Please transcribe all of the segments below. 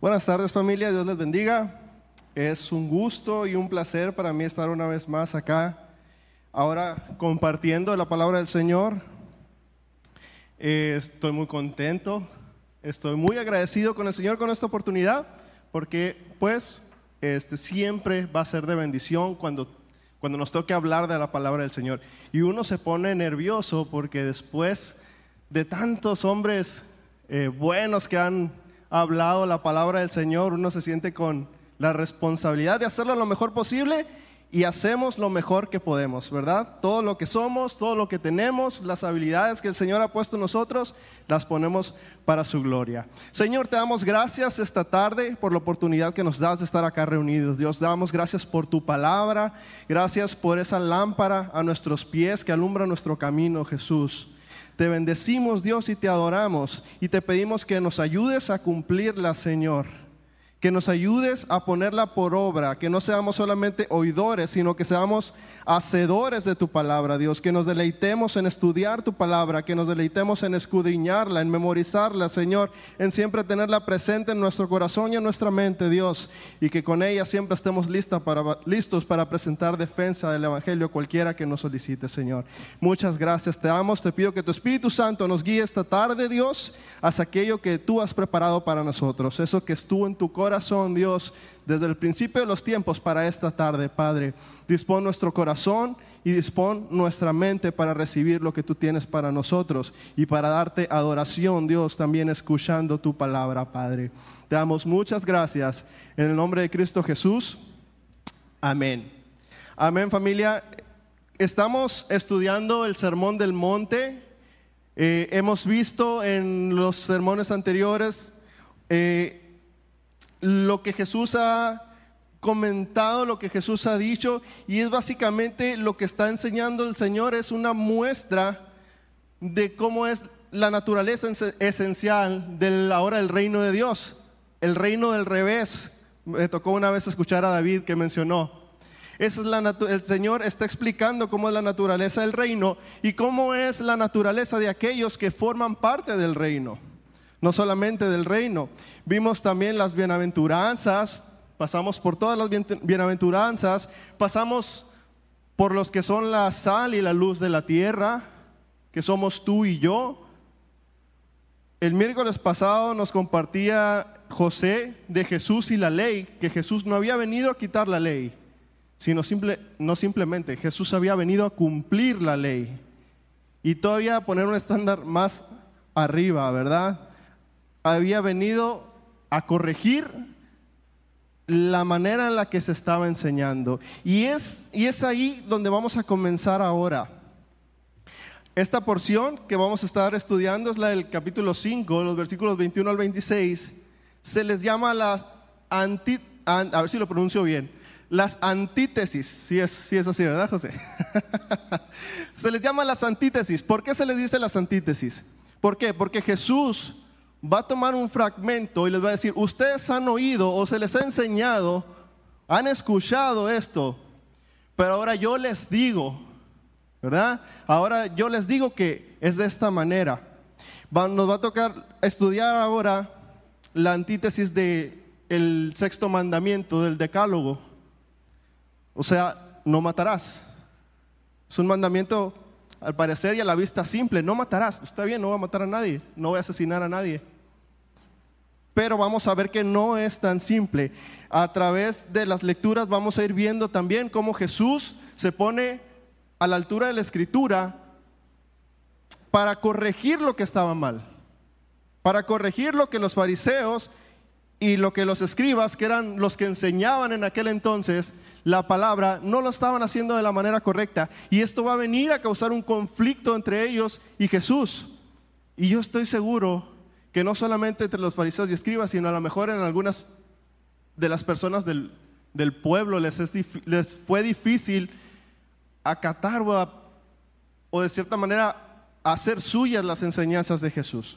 Buenas tardes, familia, Dios les bendiga. Es un gusto y un placer para mí estar una vez más acá, ahora compartiendo la palabra del Señor. Estoy muy contento, estoy muy agradecido con el Señor con esta oportunidad, porque pues siempre va a ser de bendición cuando nos toque hablar de la palabra del Señor. Y uno se pone nervioso porque después de tantos hombres buenos que han hablado la palabra del Señor, uno se siente con la responsabilidad de hacerlo lo mejor posible, y hacemos lo mejor que podemos, ¿verdad? Todo lo que somos, todo lo que tenemos, las habilidades que el Señor ha puesto en nosotros, las ponemos para su gloria. Señor, te damos gracias esta tarde por la oportunidad que nos das de estar acá reunidos. Dios, damos gracias por tu palabra, gracias por esa lámpara a nuestros pies que alumbra nuestro camino, Jesús. Te bendecimos, Dios, y te adoramos, y te pedimos que nos ayudes a cumplirla, Señor. Que nos ayudes a ponerla por obra, que no seamos solamente oidores, sino que seamos hacedores de tu palabra, Dios. Que nos deleitemos en estudiar tu palabra, que nos deleitemos en escudriñarla, en memorizarla, Señor, en siempre tenerla presente en nuestro corazón y en nuestra mente, Dios. Y que con ella siempre estemos listos para presentar defensa del Evangelio cualquiera que nos solicite, Señor. Muchas gracias, te damos, te pido que tu Espíritu Santo nos guíe esta tarde, Dios, hacia aquello que tú has preparado para nosotros, eso que estuvo en tu corazón, Dios, desde el principio de los tiempos para esta tarde, Padre. Dispón nuestro corazón y dispón nuestra mente para recibir lo que tú tienes para nosotros y para darte adoración, Dios, también escuchando tu palabra, Padre. Te damos muchas gracias en el nombre de Cristo Jesús. Amén. Amén, familia. Estamos estudiando el Sermón del Monte. Hemos visto en los sermones anteriores lo que Jesús ha comentado, lo que Jesús ha dicho, y es básicamente lo que está enseñando el Señor. Es una muestra de cómo es la naturaleza esencial del ahora el reino de Dios, el reino del revés. Me tocó una vez escuchar a David que mencionó. El Señor está explicando cómo es la naturaleza del reino y cómo es la naturaleza de aquellos que forman parte del reino. No solamente del reino. Vimos también las bienaventuranzas, pasamos por todas las bienaventuranzas, pasamos por los que son la sal y la luz de la tierra, que somos tú y yo. El miércoles pasado nos compartía José de Jesús y la ley, que Jesús no había venido a quitar la ley, sino no simplemente, Jesús había venido a cumplir la ley y todavía a poner un estándar más arriba, ¿verdad? Había venido a corregir la manera en la que se estaba enseñando. Y es ahí donde vamos a comenzar ahora. Esta porción que vamos a estar estudiando es la del capítulo 5, los versículos 21 al 26. Se les llama a ver si lo pronuncio bien, las antítesis. Sí es así, ¿verdad, José? Se les llama las antítesis. ¿Por qué se les dice las antítesis? ¿Por qué? Porque Jesús va a tomar un fragmento y les va a decir: ustedes han oído o se les ha enseñado, han escuchado esto, pero ahora yo les digo, ¿verdad? Ahora yo les digo que es de esta manera. Nos va a tocar estudiar ahora la antítesis del sexto mandamiento del decálogo. O sea, no matarás. Es un mandamiento al parecer y a la vista simple: no matarás. Pues está bien, no voy a matar a nadie, no voy a asesinar a nadie. Pero vamos a ver que no es tan simple. A través de las lecturas vamos a ir viendo también cómo Jesús se pone a la altura de la Escritura para corregir lo que estaba mal, para corregir lo que los fariseos y lo que los escribas, que eran los que enseñaban en aquel entonces la palabra, no lo estaban haciendo de la manera correcta. Y esto va a venir a causar un conflicto entre ellos y Jesús. Y yo estoy seguro que no solamente entre los fariseos y escribas, sino a lo mejor en algunas de las personas del pueblo les fue difícil acatar o de cierta manera hacer suyas las enseñanzas de Jesús.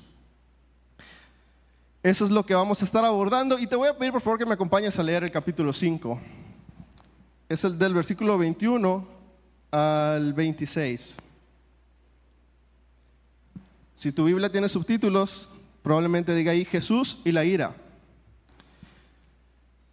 Eso es lo que vamos a estar abordando, y te voy a pedir por favor que me acompañes a leer el capítulo 5. Es el del versículo 21 al 26. Si tu Biblia tiene subtítulos, probablemente diga ahí: Jesús y la ira.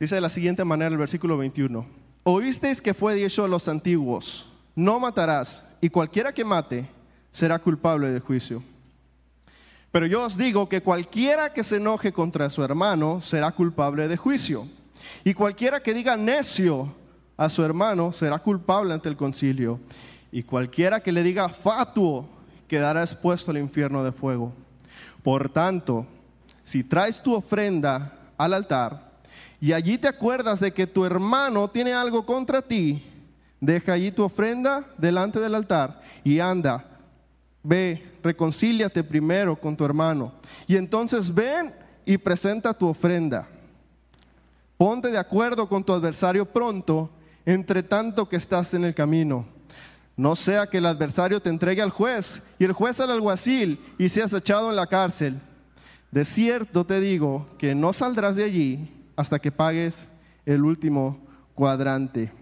Dice de la siguiente manera el versículo 21. Oísteis que fue dicho a los antiguos, no matarás, y cualquiera que mate será culpable de juicio. Pero yo os digo que cualquiera que se enoje contra su hermano será culpable de juicio. Y cualquiera que diga necio a su hermano será culpable ante el concilio. Y cualquiera que le diga fatuo quedará expuesto al infierno de fuego. Por tanto, si traes tu ofrenda al altar y allí te acuerdas de que tu hermano tiene algo contra ti, deja allí tu ofrenda delante del altar y anda, ve, reconcíliate primero con tu hermano y entonces ven y presenta tu ofrenda. Ponte de acuerdo con tu adversario pronto, entre tanto que estás en el camino. No sea que el adversario te entregue al juez y el juez al alguacil y seas echado en la cárcel. De cierto te digo que no saldrás de allí hasta que pagues el último cuadrante.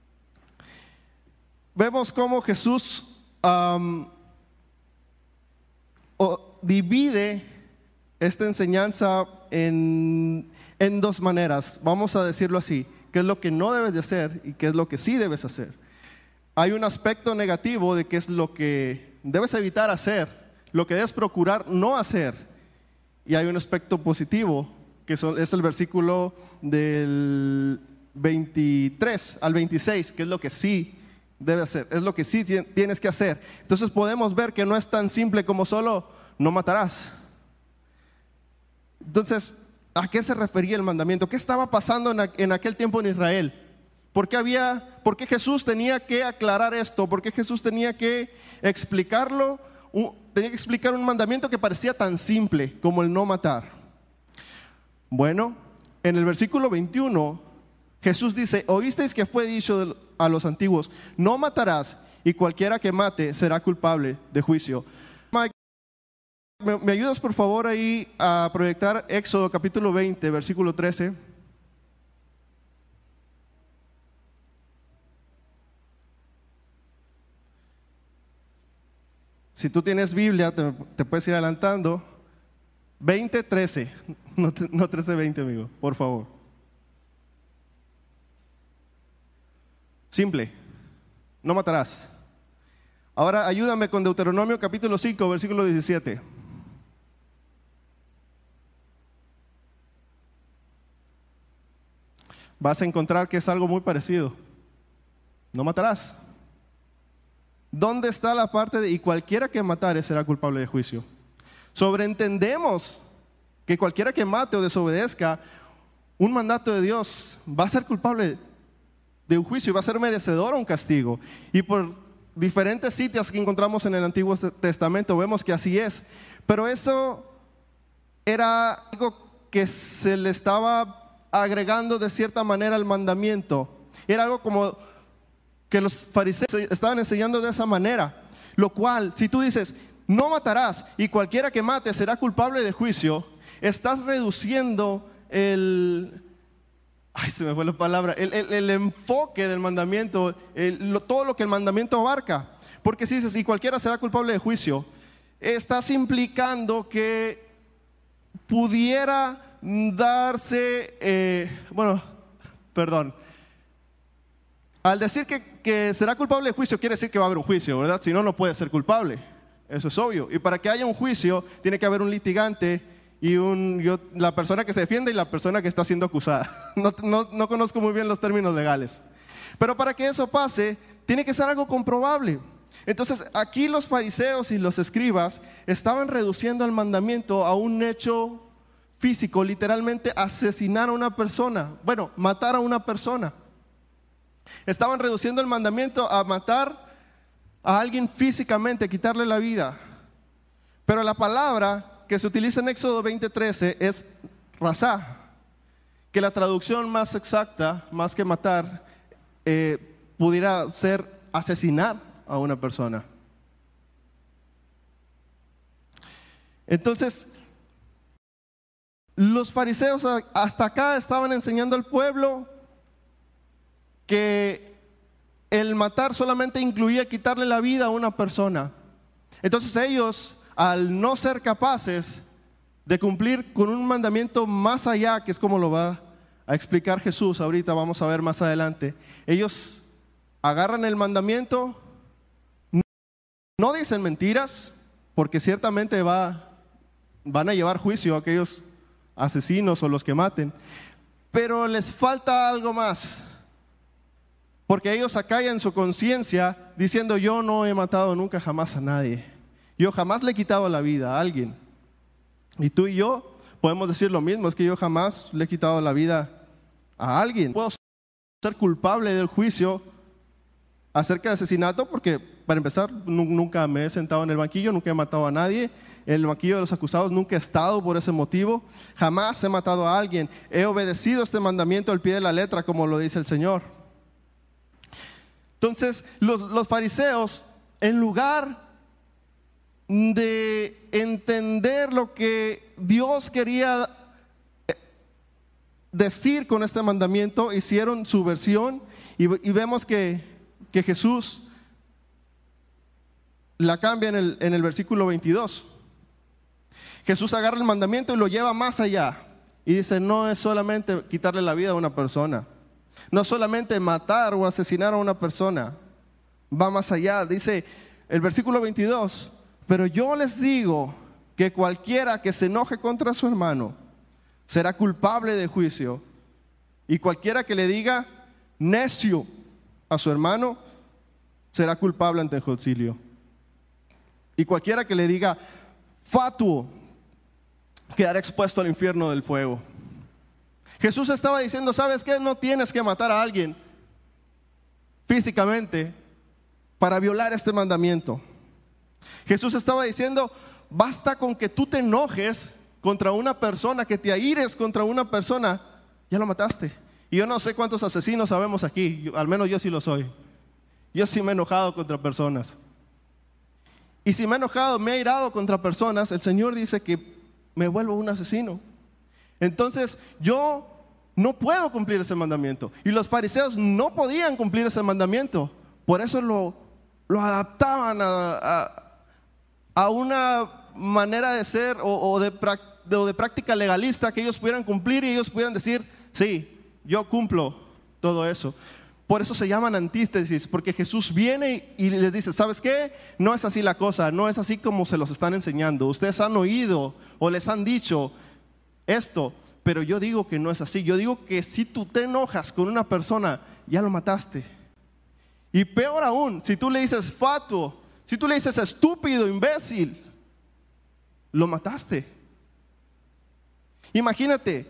Vemos cómo Jesús divide esta enseñanza en dos maneras. Vamos a decirlo así: qué es lo que no debes de hacer y qué es lo que sí debes hacer. Hay un aspecto negativo de qué es lo que debes evitar hacer, lo que debes procurar no hacer, y hay un aspecto positivo que es el versículo del 23 al 26, que es lo que sí debes hacer, es lo que sí tienes que hacer. Entonces podemos ver que no es tan simple como solo no matarás. Entonces, ¿a qué se refería el mandamiento? ¿Qué estaba pasando en aquel tiempo en Israel? ¿Por qué Jesús tenía que aclarar esto? ¿Por qué Jesús tenía que explicarlo? Tenía que explicar un mandamiento que parecía tan simple como el no matar. Bueno, en el versículo 21, Jesús dice: oísteis que fue dicho a los antiguos, no matarás, y cualquiera que mate será culpable de juicio. Mike, ¿me ayudas por favor ahí a proyectar Éxodo capítulo 20, versículo 13? Si tú tienes Biblia, te puedes ir adelantando. 20:13, no 13:20, amigo, por favor. Simple, no matarás. Ahora ayúdame con Deuteronomio capítulo 5, versículo 17. Vas a encontrar que es algo muy parecido. No matarás. ¿Dónde está la parte de y cualquiera que matare será culpable de juicio? Sobreentendemos que cualquiera que mate o desobedezca un mandato de Dios va a ser culpable de un juicio y va a ser merecedor a un castigo. Y por diferentes citas que encontramos en el Antiguo Testamento vemos que así es. Pero eso era algo que se le estaba agregando de cierta manera al mandamiento. Era algo como que los fariseos estaban enseñando de esa manera. Lo cual, si tú dices, no matarás y cualquiera que mate será culpable de juicio, estás reduciendo el enfoque del mandamiento, todo lo que el mandamiento abarca. Porque si dices, y cualquiera será culpable de juicio, estás implicando que pudiera darse, al decir que será culpable de juicio, quiere decir que va a haber un juicio, ¿verdad? Si no, no puede ser culpable. Eso es obvio. Y para que haya un juicio, tiene que haber un litigante y la persona que se defiende y la persona que está siendo acusada. No conozco muy bien los términos legales. Pero para que eso pase, tiene que ser algo comprobable. Entonces, aquí los fariseos y los escribas estaban reduciendo el mandamiento a un hecho físico, literalmente asesinar a una persona. Bueno, matar a una persona. Estaban reduciendo el mandamiento a matar a alguien físicamente, quitarle la vida. Pero la palabra que se utiliza en Éxodo 20:13 es razá, que la traducción más exacta, más que matar, pudiera ser asesinar a una persona. Entonces, los fariseos hasta acá estaban enseñando al pueblo que el matar solamente incluía quitarle la vida a una persona. Entonces ellos, al no ser capaces de cumplir con un mandamiento más allá, que es como lo va a explicar Jesús, ahorita vamos a ver más adelante, ellos agarran el mandamiento, no dicen mentiras, porque ciertamente van a llevar juicio a aquellos asesinos o los que maten, pero les falta algo más, porque ellos acallan su conciencia diciendo: yo no he matado nunca jamás a nadie, yo jamás le he quitado la vida a alguien. Y tú y yo podemos decir lo mismo, es que yo jamás le he quitado la vida a alguien. Puedo ser culpable del juicio acerca de asesinato porque, para empezar, nunca me he sentado en el banquillo, nunca he matado a nadie. En el banquillo de los acusados nunca he estado por ese motivo. Jamás he matado a alguien. He obedecido este mandamiento al pie de la letra, como lo dice el Señor. Entonces, los fariseos, en lugar de entender lo que Dios quería decir con este mandamiento, hicieron su versión y vemos que Jesús la cambia en el versículo 22. Jesús agarra el mandamiento y lo lleva más allá y dice: no es solamente quitarle la vida a una persona, no solamente matar o asesinar a una persona, va más allá. Dice el versículo 22: pero yo les digo que cualquiera que se enoje contra su hermano será culpable de juicio, y cualquiera que le diga necio a su hermano será culpable ante el concilio, y cualquiera que le diga fatuo quedará expuesto al infierno del fuego. Jesús estaba diciendo: ¿sabes qué? No tienes que matar a alguien físicamente para violar este mandamiento. Jesús estaba diciendo: basta con que tú te enojes contra una persona, que te aires contra una persona, ya lo mataste. Y yo no sé cuántos asesinos sabemos aquí, al menos yo sí lo soy. Yo sí me he enojado contra personas. Y si me he enojado, me he airado contra personas, el Señor dice que me vuelvo un asesino. Entonces yo no puedo cumplir ese mandamiento. Y los fariseos no podían cumplir ese mandamiento. Por eso lo adaptaban a una manera de ser o de práctica legalista que ellos pudieran cumplir, y ellos pudieran decir: sí, yo cumplo todo eso. Por eso se llaman antítesis, porque Jesús viene y les dice: ¿sabes qué? No es así la cosa, no es así como se los están enseñando. Ustedes han oído o les han dicho esto, pero yo digo que no es así. Yo digo que si tú te enojas con una persona, ya lo mataste. Y peor aún, si tú le dices fatuo, si tú le dices estúpido, imbécil, lo mataste. Imagínate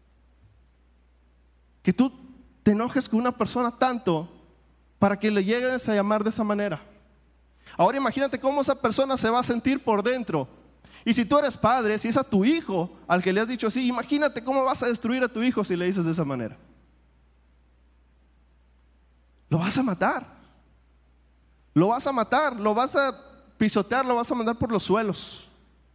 que tú te enojes con una persona tanto para que le llegues a llamar de esa manera. Ahora imagínate cómo esa persona se va a sentir por dentro. Y si tú eres padre, si es a tu hijo al que le has dicho así, imagínate cómo vas a destruir a tu hijo si le dices de esa manera. Lo vas a matar. Lo vas a matar, lo vas a pisotear, lo vas a mandar por los suelos.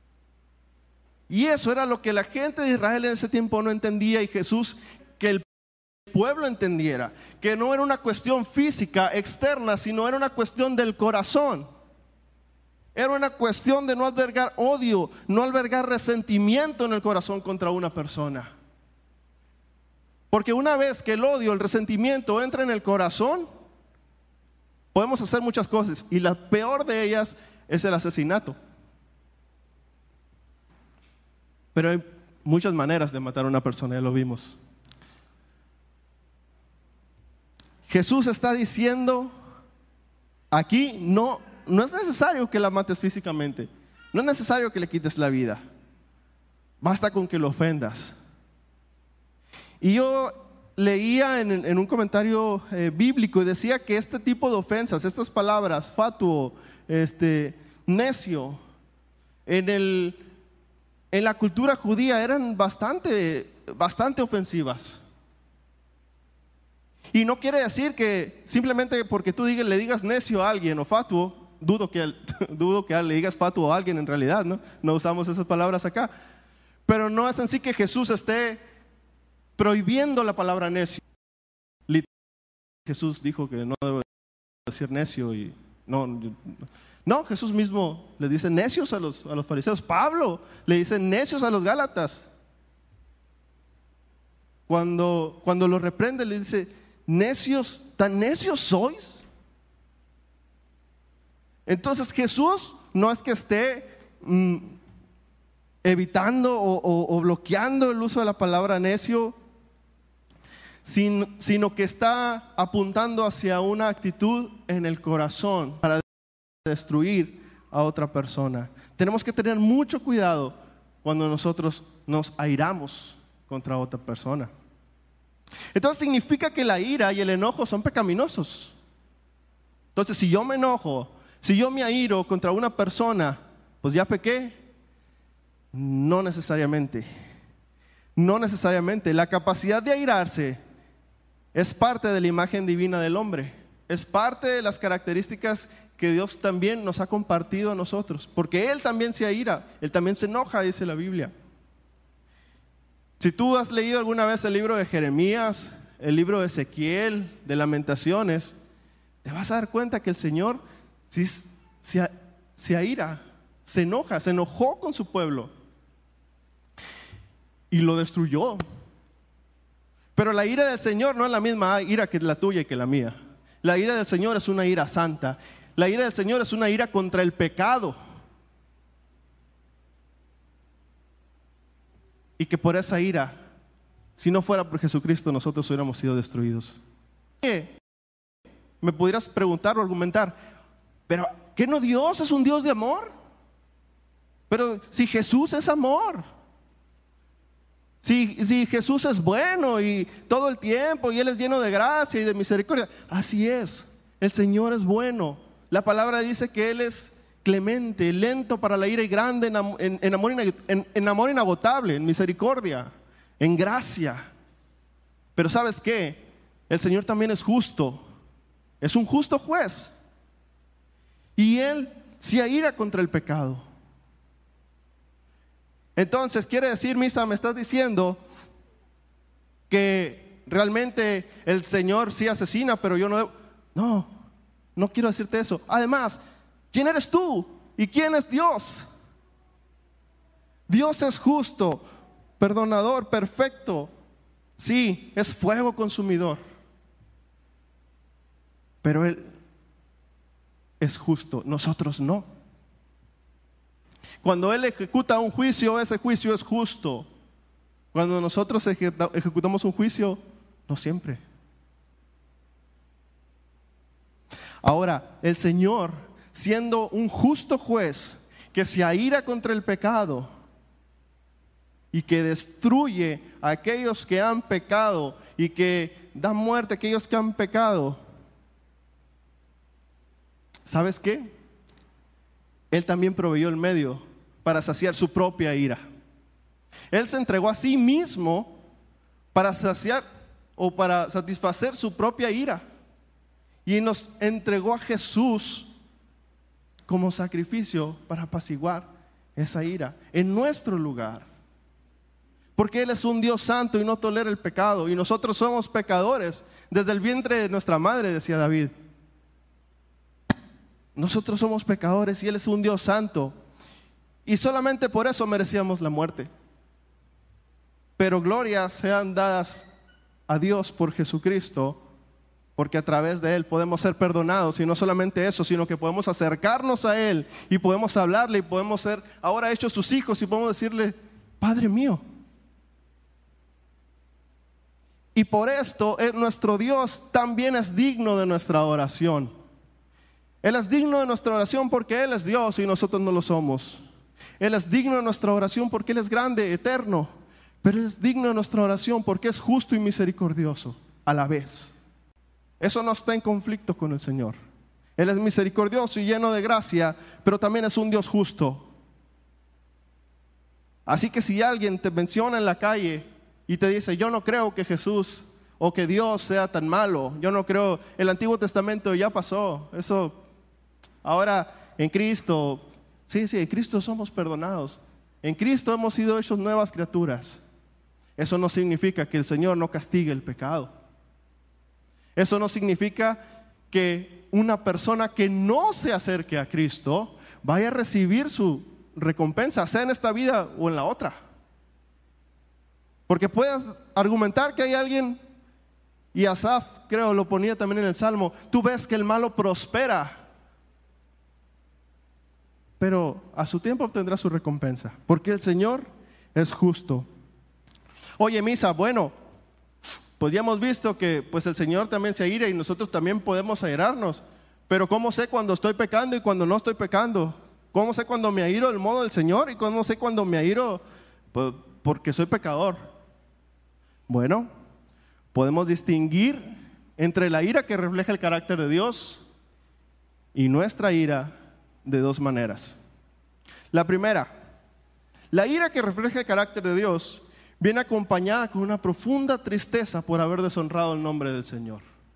Y eso era lo que la gente de Israel en ese tiempo no entendía, y Jesús, que el pueblo entendiera, que no era una cuestión física externa, sino era una cuestión del corazón. Era una cuestión de no albergar odio, no albergar resentimiento en el corazón contra una persona. Porque una vez que el odio, el resentimiento entra en el corazón, podemos hacer muchas cosas, y la peor de ellas es el asesinato. Pero hay muchas maneras de matar a una persona, ya lo vimos. Jesús está diciendo aquí: no es necesario que la mates físicamente, no es necesario que le quites la vida, basta con que lo ofendas. Y yo leía en un comentario bíblico y decía que este tipo de ofensas, estas palabras, fatuo, necio, en la cultura judía eran bastante ofensivas. Y no quiere decir que simplemente porque tú le digas necio a alguien o fatuo, dudo que le digas fatuo a alguien en realidad, no usamos esas palabras acá. Pero no es en sí que Jesús esté prohibiendo la palabra necio. Jesús dijo que no debe decir necio y no, Jesús mismo le dice necios a los fariseos. Pablo le dice necios a los gálatas. cuando lo reprende, le dice: necios, ¿tan necios sois? Entonces Jesús no es que esté evitando o bloqueando el uso de la palabra necio, sino que está apuntando hacia una actitud en el corazón para destruir a otra persona. Tenemos que tener mucho cuidado cuando nosotros nos airamos contra otra persona. Entonces significa que la ira y el enojo son pecaminosos. Entonces, si yo me enojo, si yo me airo contra una persona, pues ya pequé. No necesariamente. No necesariamente. La capacidad de airarse es parte de la imagen divina del hombre. Es parte de las características que Dios también nos ha compartido a nosotros. Porque Él también se aira, Él también se enoja, dice la Biblia. Si tú has leído alguna vez el libro de Jeremías, el libro de Ezequiel, de Lamentaciones, te vas a dar cuenta que el Señor sí se aira, se enoja, se enojó con su pueblo y lo destruyó. Pero la ira del Señor no es la misma ira que la tuya y que la mía. La ira del Señor es una ira santa. La ira del Señor es una ira contra el pecado. Y que por esa ira, si no fuera por Jesucristo, nosotros hubiéramos sido destruidos. Me pudieras preguntar o argumentar: pero ¿qué no Dios es un Dios de amor? Pero si Jesús es amor, si Jesús es bueno y todo el tiempo, y Él es lleno de gracia y de misericordia. Así es, el Señor es bueno. La palabra dice que Él es clemente, lento para la ira y grande en amor inagotable, en misericordia, en gracia. Pero ¿sabes qué? El Señor también es justo. Es un justo juez. Y Él se aira contra el pecado. Entonces, quiere decir, Misa, me estás diciendo que realmente el Señor sí asesina, pero yo no. No quiero decirte eso. Además, ¿quién eres tú? ¿Y quién es Dios? Dios es justo, perdonador, perfecto. Sí, es fuego consumidor. Pero Él es justo, nosotros no. Cuando Él ejecuta un juicio, ese juicio es justo. Cuando nosotros ejecutamos un juicio, no siempre. Ahora, el Señor, siendo un justo juez que se aira contra el pecado y que destruye a aquellos que han pecado y que da muerte a aquellos que han pecado, ¿sabes qué? Él también proveyó el medio para saciar su propia ira. Él se entregó a sí mismo para saciar o para satisfacer su propia ira. Y nos entregó a Jesús como sacrificio para apaciguar esa ira en nuestro lugar. Porque Él es un Dios santo y no tolera el pecado. Y nosotros somos pecadores desde el vientre de nuestra madre, decía David. Nosotros somos pecadores y Él es un Dios santo. Y solamente por eso merecíamos la muerte. Pero glorias sean dadas a Dios por Jesucristo, porque a través de Él podemos ser perdonados. Y no solamente eso, sino que podemos acercarnos a Él y podemos hablarle y podemos ser ahora hechos sus hijos y podemos decirle: Padre mío. Y por esto nuestro Dios también es digno de nuestra oración. Él es digno de nuestra oración porque Él es Dios y nosotros no lo somos. Él es digno de nuestra oración porque Él es grande, eterno. Pero Él es digno de nuestra oración porque es justo y misericordioso a la vez. Eso no está en conflicto con el Señor. Él es misericordioso y lleno de gracia, pero también es un Dios justo. Así que si alguien te menciona en la calle y te dice: yo no creo que Jesús o que Dios sea tan malo, yo no creo, el Antiguo Testamento ya pasó, eso ahora en Cristo, sí, en Cristo somos perdonados, en Cristo hemos sido hechos nuevas criaturas. Eso no significa que el Señor no castigue el pecado. Eso no significa que una persona que no se acerque a Cristo vaya a recibir su recompensa, sea en esta vida o en la otra. Porque puedes argumentar que hay alguien, y Asaf creo lo ponía también en el Salmo, tú ves que el malo prospera, pero a su tiempo obtendrá su recompensa, porque el Señor es justo. Oye, Misa, bueno, pues ya hemos visto que pues el Señor también se aira y nosotros también podemos airarnos, pero ¿cómo sé cuando estoy pecando y cuando no estoy pecando? ¿Cómo sé cuando me airo del modo del Señor y cómo sé cuando me airo pues, porque soy pecador? Bueno, podemos distinguir entre la ira que refleja el carácter de Dios y nuestra ira de dos maneras. La primera, la ira que refleja el carácter de Dios viene acompañada con una profunda tristeza por haber deshonrado el nombre del Señor.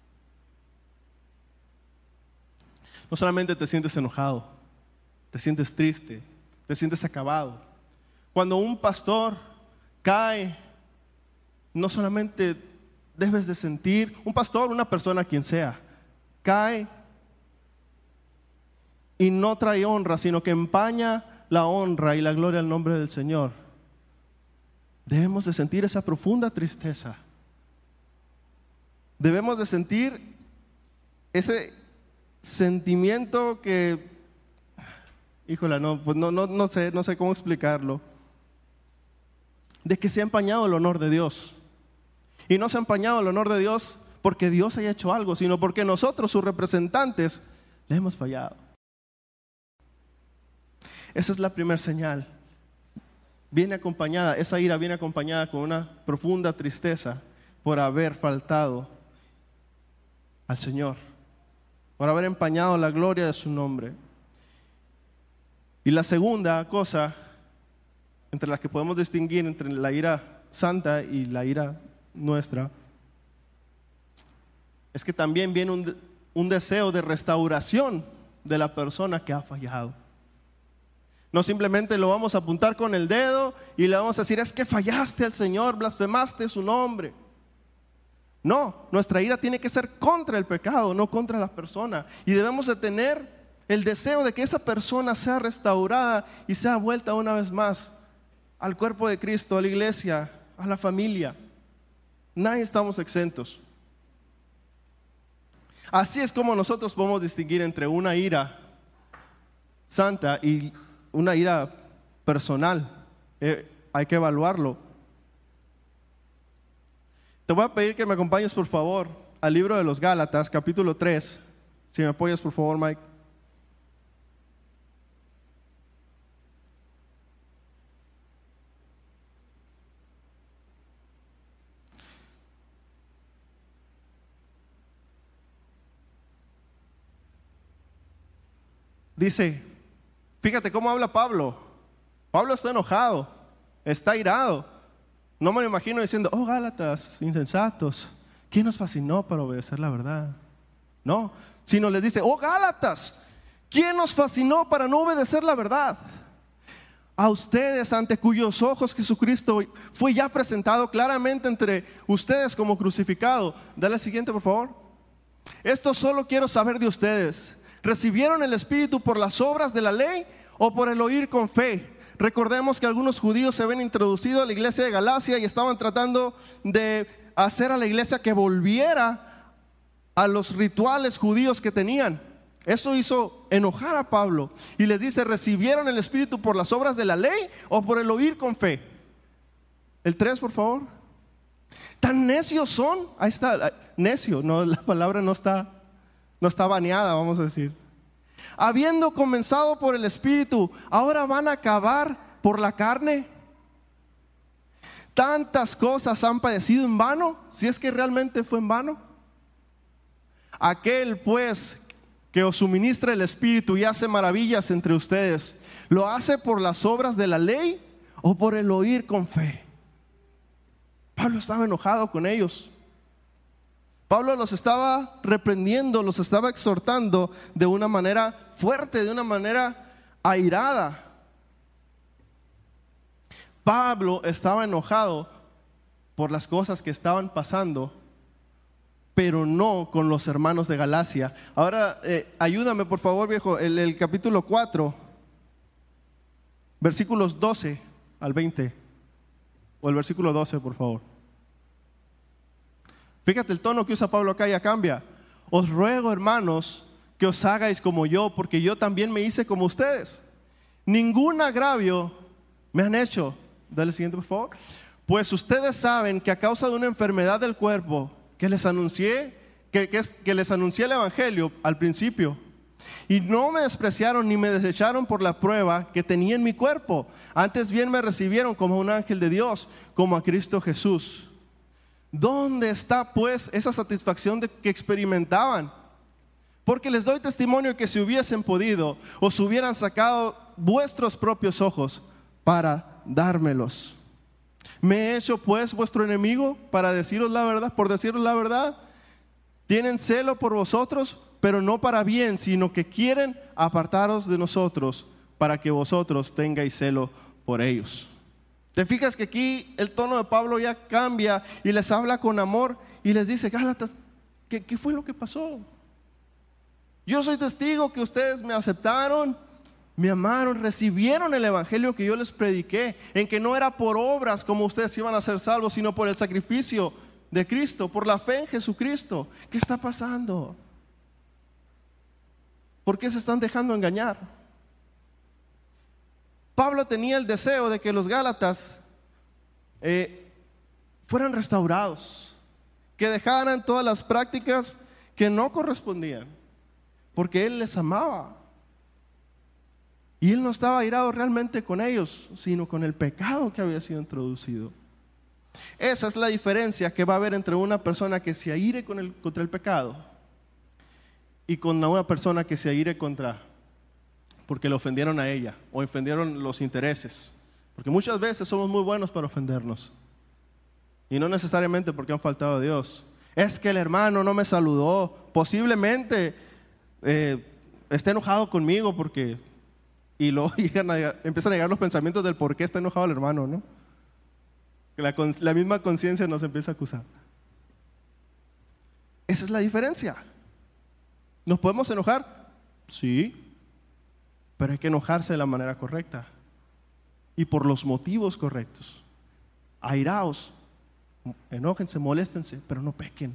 No solamente te sientes enojado, te sientes triste, te sientes acabado. Cuando un pastor cae, no solamente debes de sentir, un pastor, una persona, quien sea, cae y no trae honra, sino que empaña la honra y la gloria al nombre del Señor. Debemos de sentir esa profunda tristeza. Debemos de sentir ese sentimiento que, híjole, no sé cómo explicarlo, de que se ha empañado el honor de Dios. Y no se ha empañado el honor de Dios porque Dios haya hecho algo, sino porque nosotros, sus representantes, le hemos fallado. Esa es la primera señal. Esa ira viene acompañada con una profunda tristeza por haber faltado al Señor, por haber empañado la gloria de su nombre. Y la segunda cosa entre las que podemos distinguir entre la ira santa y la ira nuestra es que también viene un deseo de restauración de la persona que ha fallado. No simplemente lo vamos a apuntar con el dedo y le vamos a decir, es que fallaste al Señor, blasfemaste su nombre. No, nuestra ira tiene que ser contra el pecado, no contra la persona. Y debemos de tener el deseo de que esa persona sea restaurada y sea vuelta una vez más al cuerpo de Cristo, a la iglesia, a la familia. Nadie estamos exentos. Así es como nosotros podemos distinguir entre una ira santa y una ira personal. Hay que evaluarlo. Te voy a pedir que me acompañes por favor al libro de los Gálatas, capítulo 3. Si me apoyas por favor, Mike. Dice, fíjate cómo habla Pablo. Pablo está enojado, está irado. No me lo imagino diciendo, oh Gálatas, insensatos, ¿quién nos fascinó para obedecer la verdad? No, sino les dice, oh Gálatas, ¿quién nos fascinó para no obedecer la verdad? A ustedes, ante cuyos ojos Jesucristo fue ya presentado claramente entre ustedes como crucificado. Dale al siguiente, por favor. Esto solo quiero saber de ustedes. ¿Recibieron el Espíritu por las obras de la ley o por el oír con fe? Recordemos que algunos judíos se habían introducido a la iglesia de Galacia y estaban tratando de hacer a la iglesia que volviera a los rituales judíos que tenían. Eso hizo enojar a Pablo y les dice, ¿recibieron el Espíritu por las obras de la ley o por el oír con fe? El 3, por favor. ¿Tan necios son? Ahí está, necio, no, la palabra no está baneada, vamos a decir. Habiendo comenzado por el Espíritu, ¿ahora van a acabar por la carne? ¿Tantas cosas han padecido en vano? Si es que realmente fue en vano. Aquel pues que os suministra el Espíritu y hace maravillas entre ustedes, ¿lo hace por las obras de la ley o por el oír con fe? Pablo estaba enojado con ellos. Pablo los estaba reprendiendo, los estaba exhortando de una manera fuerte, de una manera airada. Pablo estaba enojado por las cosas que estaban pasando, pero no con los hermanos de Galacia. Ahora, ayúdame por favor, viejo, el capítulo 4, versículos 12 al 20. O el versículo 12, por favor. Fíjate el tono que usa Pablo acá, ya cambia. Os ruego, hermanos, que os hagáis como yo, porque yo también me hice como ustedes. Ningún agravio me han hecho. Dale el siguiente, por favor. Pues ustedes saben que a causa de una enfermedad del cuerpo que les anuncié, que les anuncié el evangelio al principio, y no me despreciaron ni me desecharon por la prueba que tenía en mi cuerpo, antes bien me recibieron como un ángel de Dios, como a Cristo Jesús. ¿Dónde está pues esa satisfacción que experimentaban? Porque les doy testimonio que si hubiesen podido, os hubieran sacado vuestros propios ojos para dármelos. ¿Me he hecho pues vuestro enemigo para deciros la verdad, por deciros la verdad? Tienen celo por vosotros, pero no para bien, sino que quieren apartaros de nosotros para que vosotros tengáis celo por ellos. ¿Te fijas que aquí el tono de Pablo ya cambia y les habla con amor y les dice: Gálatas, ¿qué fue lo que pasó? Yo soy testigo que ustedes me aceptaron, me amaron, recibieron el evangelio que yo les prediqué, en que no era por obras como ustedes iban a ser salvos, sino por el sacrificio de Cristo, por la fe en Jesucristo. ¿Qué está pasando? ¿Por qué se están dejando engañar? Pablo tenía el deseo de que los Gálatas fueran restaurados, que dejaran todas las prácticas que no correspondían, porque él les amaba. Y él no estaba airado realmente con ellos, sino con el pecado que había sido introducido. Esa es la diferencia que va a haber entre una persona que se aire contra el pecado y con una persona que se aire porque le ofendieron a ella o ofendieron los intereses. Porque muchas veces somos muy buenos para ofendernos, y no necesariamente porque han faltado a Dios. Es que el hermano no me saludó, posiblemente esté enojado conmigo porque... Y luego empiezan a llegar los pensamientos del por qué está enojado el hermano, ¿no? La misma conciencia nos empieza a acusar. Esa es la diferencia. ¿Nos podemos enojar? Sí, pero hay que enojarse de la manera correcta y por los motivos correctos. Airaos, enójense, moléstense, pero no pequen.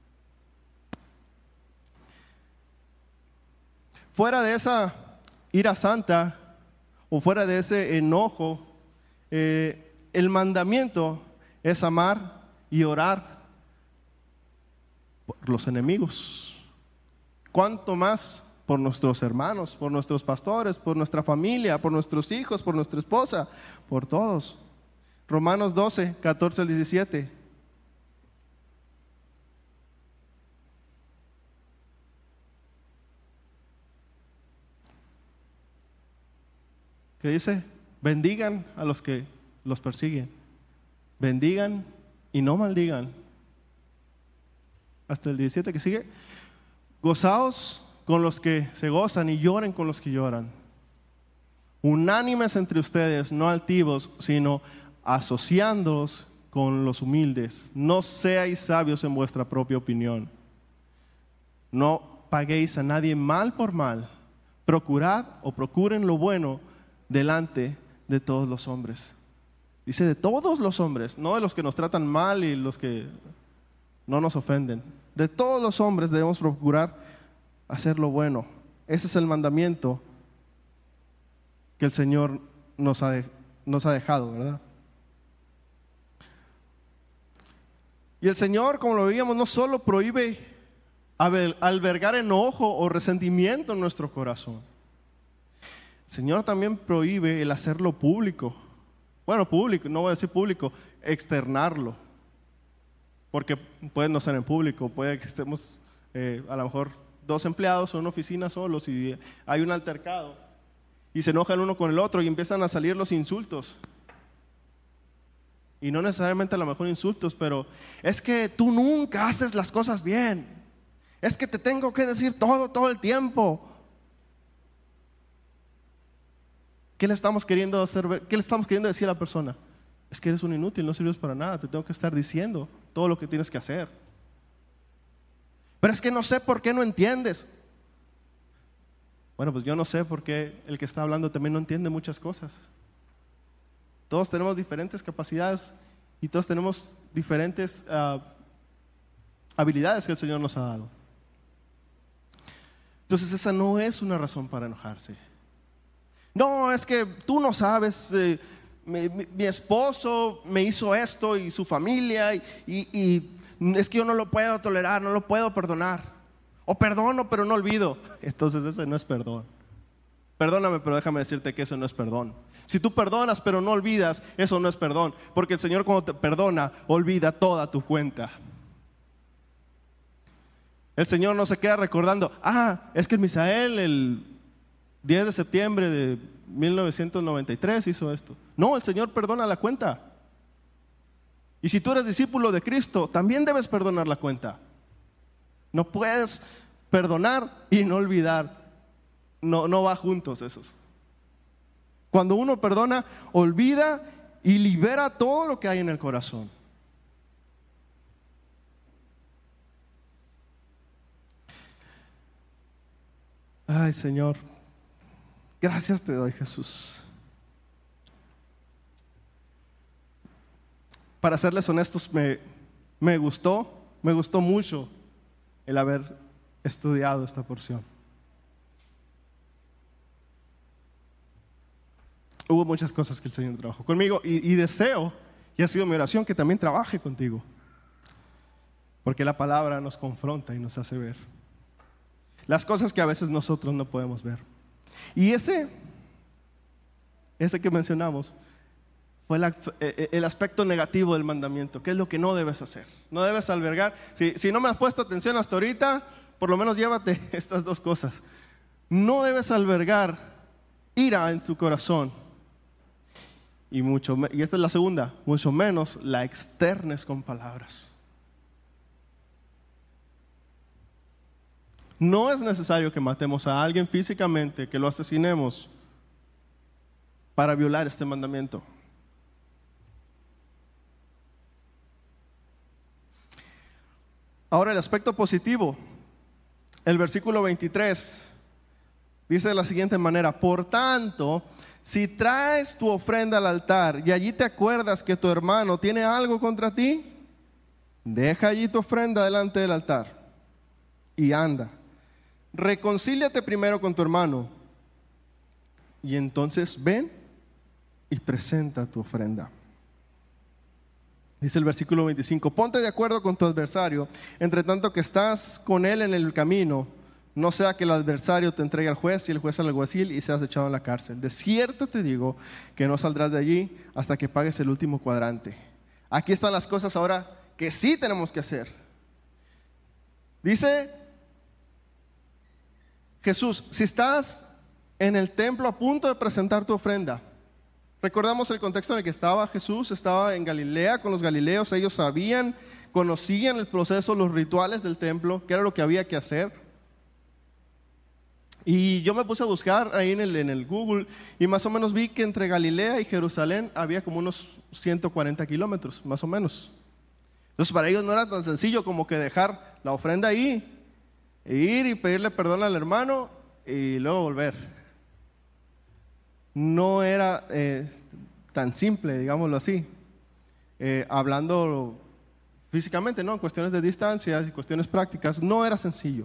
Fuera de esa ira santa o fuera de ese enojo, el mandamiento es amar y orar por los enemigos. ¿Cuánto más por nuestros hermanos, por nuestros pastores, por nuestra familia, por nuestros hijos, por nuestra esposa, por todos? Romanos 12, 14 al 17. ¿Qué dice? Bendigan a los que los persiguen. Bendigan y no maldigan. Hasta el 17 que sigue. Gozaos con los que se gozan y lloren con los que lloran. Unánimes entre ustedes, no altivos, sino asociándoos con los humildes. No seáis sabios en vuestra propia opinión. No paguéis a nadie mal por mal. Procurad o procuren lo bueno delante de todos los hombres. Dice de todos los hombres, no de los que nos tratan mal y los que no nos ofenden. De todos los hombres debemos procurar hacer lo bueno. Ese es el mandamiento que el Señor nos ha dejado, ¿verdad? Y el Señor, como lo veíamos, no solo prohíbe albergar enojo o resentimiento en nuestro corazón. El Señor también prohíbe el hacerlo público. Bueno, público, no voy a decir público, externarlo. Porque puede no ser en público, puede que estemos a lo mejor dos empleados en una oficina solos y hay un altercado y se enoja el uno con el otro y empiezan a salir los insultos. Y no necesariamente a lo mejor insultos, pero es que tú nunca haces las cosas bien. Es que te tengo que decir todo el tiempo. ¿Qué le estamos queriendo hacer? ¿Qué le estamos queriendo decir a la persona? Es que eres un inútil, no sirves para nada, te tengo que estar diciendo todo lo que tienes que hacer. Pero es que no sé por qué no entiendes. Bueno, pues yo no sé por qué el que está hablando también no entiende muchas cosas. Todos tenemos diferentes capacidades Y todos tenemos diferentes habilidades que el Señor nos ha dado. Entonces esa no es una razón para enojarse. No, es que tú no sabes, mi esposo me hizo esto y su familia y es que yo no lo puedo tolerar, no lo puedo perdonar. O perdono pero no olvido. Entonces ese no es perdón. Perdóname, pero déjame decirte que eso no es perdón. Si tú perdonas pero no olvidas, eso no es perdón. Porque el Señor cuando te perdona, olvida toda tu cuenta. El Señor no se queda recordando, es que el Misael el 10 de septiembre de 1993 hizo esto. No, el Señor perdona la cuenta. Y si tú eres discípulo de Cristo, también debes perdonar la cuenta. No puedes perdonar y no olvidar. No va juntos esos. Cuando uno perdona, olvida y libera todo lo que hay en el corazón. Ay, Señor, gracias te doy, Jesús. Para serles honestos, me gustó mucho el haber estudiado esta porción. Hubo muchas cosas que el Señor trabajó conmigo y deseo, y ha sido mi oración, que también trabaje contigo. Porque la palabra nos confronta y nos hace ver las cosas que a veces nosotros no podemos ver. Y ese que mencionamos fue el aspecto negativo del mandamiento, que es lo que no debes hacer. No debes albergar. Si no me has puesto atención hasta ahorita, por lo menos llévate estas dos cosas. No debes albergar ira en tu corazón. Y esta es la segunda, mucho menos la externes con palabras. No es necesario que matemos a alguien físicamente, que lo asesinemos para violar este mandamiento. Ahora el aspecto positivo, el versículo 23 dice de la siguiente manera: por tanto, si traes tu ofrenda al altar y allí te acuerdas que tu hermano tiene algo contra ti, deja allí tu ofrenda delante del altar y anda. Reconcíliate primero con tu hermano y entonces ven y presenta tu ofrenda. Dice el versículo 25: ponte de acuerdo con tu adversario, entre tanto que estás con él en el camino, no sea que el adversario te entregue al juez y el juez al alguacil y seas echado en la cárcel. De cierto te digo que no saldrás de allí hasta que pagues el último cuadrante. Aquí están las cosas ahora que sí tenemos que hacer. Dice Jesús: si estás en el templo a punto de presentar tu ofrenda. Recordamos el contexto en el que estaba Jesús. Estaba en Galilea con los galileos. Ellos conocían el proceso, los rituales del templo, qué era lo que había que hacer. Y yo me puse a buscar ahí en el Google y más o menos vi que entre Galilea y Jerusalén había como unos 140 kilómetros, más o menos. Entonces para ellos no era tan sencillo como que dejar la ofrenda ahí, e ir y pedirle perdón al hermano y luego volver. No era tan simple, digámoslo así, hablando físicamente, ¿no? En cuestiones de distancias y cuestiones prácticas, no era sencillo.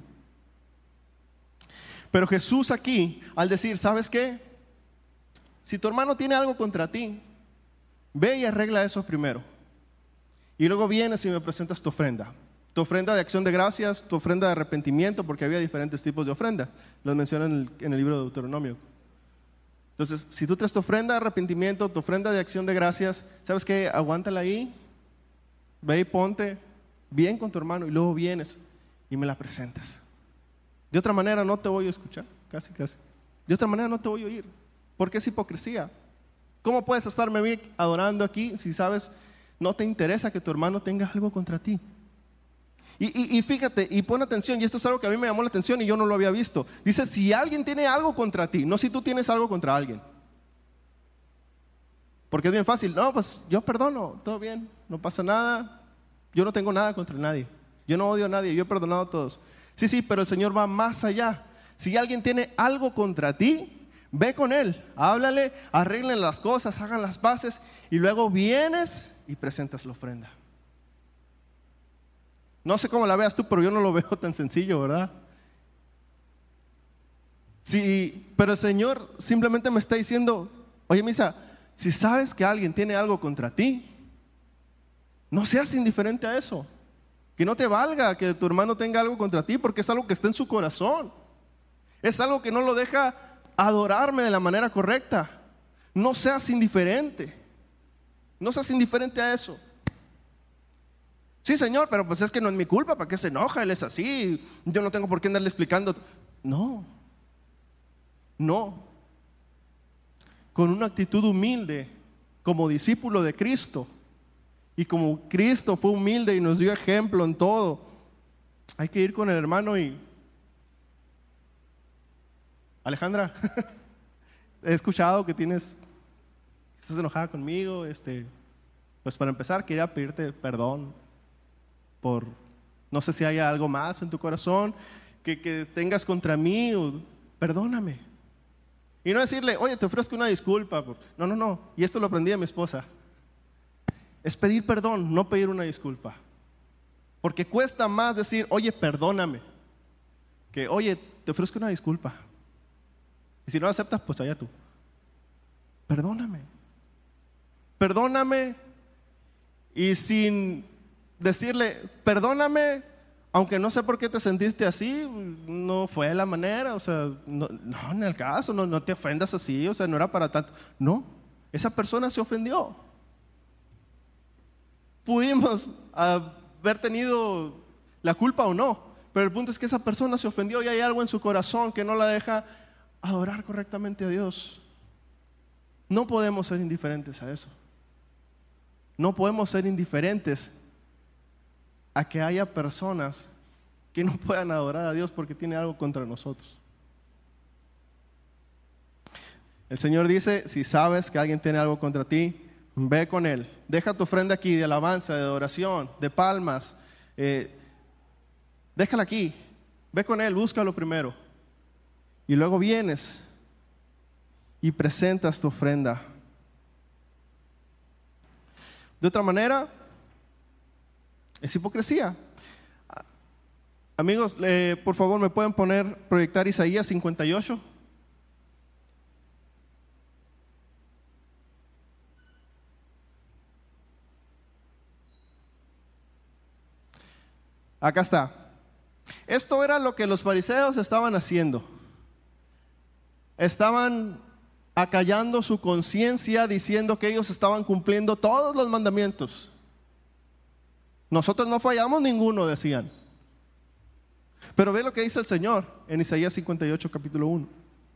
Pero Jesús aquí, al decir, ¿sabes qué? Si tu hermano tiene algo contra ti, ve y arregla eso primero. Y luego vienes y me presentas tu ofrenda. Tu ofrenda de acción de gracias, tu ofrenda de arrepentimiento, porque había diferentes tipos de ofrenda. Las menciona en el libro de Deuteronomio. Entonces, si tú traes tu ofrenda de arrepentimiento, tu ofrenda de acción de gracias, ¿sabes qué? Aguántala ahí, ve y ponte bien con tu hermano y luego vienes y me la presentas. De otra manera no te voy a escuchar, casi. De otra manera no te voy a oír, porque es hipocresía. ¿Cómo puedes estarme adorando aquí si sabes, no te interesa que tu hermano tenga algo contra ti? Y fíjate, y pon atención, y esto es algo que a mí me llamó la atención y yo no lo había visto. Dice, si alguien tiene algo contra ti, no si tú tienes algo contra alguien. Porque es bien fácil, no, pues yo perdono, todo bien, no pasa nada, yo no tengo nada contra nadie, yo no odio a nadie, yo he perdonado a todos. Sí, pero el Señor va más allá. Si alguien tiene algo contra ti, Ve con él, háblale, arreglen las cosas, hagan las paces y luego vienes y presentas la ofrenda. No sé cómo la veas tú, pero yo no lo veo tan sencillo, ¿verdad? Sí, pero el Señor simplemente me está diciendo, oye Misa, si sabes que alguien tiene algo contra ti, no seas indiferente a eso. Que no te valga que tu hermano tenga algo contra ti, porque es algo que está en su corazón. Es algo que no lo deja adorarme de la manera correcta. No seas indiferente. No seas indiferente a eso. Sí, Señor, pero pues es que no es mi culpa. ¿Para qué se enoja? Él es así. Yo no tengo por qué andarle explicando. No. Con una actitud humilde, como discípulo de Cristo, y como Cristo fue humilde y nos dio ejemplo en todo, hay que ir con el hermano y: Alejandra, he escuchado que estás enojada conmigo, pues para empezar quería pedirte perdón por, no sé si haya algo más en tu corazón que tengas contra mí, perdóname. Y no decirle, oye, te ofrezco una disculpa. No, y esto lo aprendí de mi esposa. Es pedir perdón, no pedir una disculpa. Porque cuesta más decir, oye, perdóname, que oye, te ofrezco una disculpa. Y si no la aceptas, pues allá tú. Perdóname. Y sin decirle, perdóname, aunque no sé por qué te sentiste así, no fue la manera, o sea, no en el caso, no te ofendas así, o sea, no era para tanto. No, esa persona se ofendió. Pudimos haber tenido la culpa o no, pero el punto es que esa persona se ofendió y hay algo en su corazón que no la deja adorar correctamente a Dios. No podemos ser indiferentes a eso. No podemos ser indiferentes a que haya personas que no puedan adorar a Dios porque tiene algo contra nosotros. El Señor dice, si sabes que alguien tiene algo contra ti, ve con él. Deja tu ofrenda aquí de alabanza, de adoración, de palmas. Déjala aquí. Ve con él, búscalo primero. Y luego vienes y presentas tu ofrenda. De otra manera, es hipocresía. Amigos, por favor, ¿me pueden proyectar Isaías 58? Acá está. Esto era lo que los fariseos estaban haciendo. Estaban acallando su conciencia diciendo que ellos estaban cumpliendo todos los mandamientos. Nosotros no fallamos ninguno, decían. Pero ve lo que dice el Señor en Isaías 58, capítulo 1.